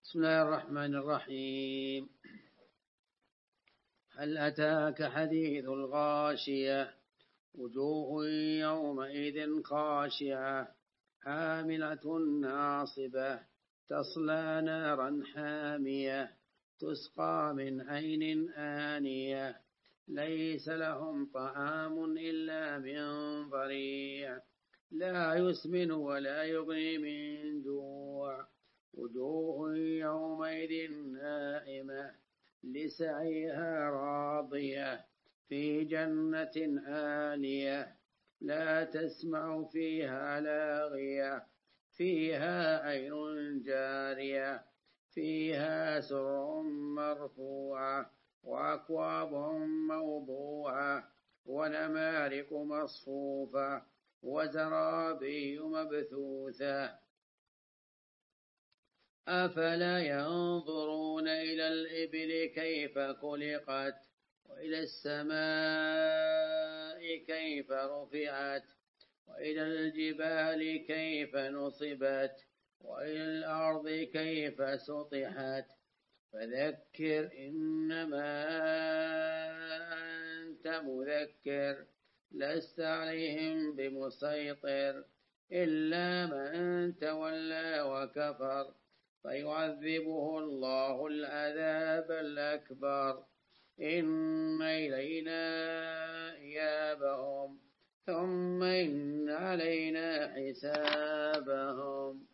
بسم الله الرحمن الرحيم. هل أتاك حديث الغاشية وجوه يومئذ خاشعة عاملة ناصبة تصلى نارا حامية تسقى من عين آنية ليس لهم طعام إلا من ضريع لا يسمن ولا يغني من جوع وجوه يومئذ نائمة لسعيها راضية في جنة عالية لا تسمع فيها لاغية فيها عين جارية فيها سرر مرفوعة وأكواب موضوعة ونمارق مصفوفة وزرابي مبثوثة أفلا ينظرون إلى الإبل كيف خلقت وإلى السماء كيف رفعت وإلى الجبال كيف نصبت وإلى الأرض كيف سطحت فذكر إنما أنت مذكر لست عليهم بمسيطر إلا من تولى وكفر فيعذبه الله العذاب الأكبر إن إلينا إيابهم ثم إن علينا حسابهم.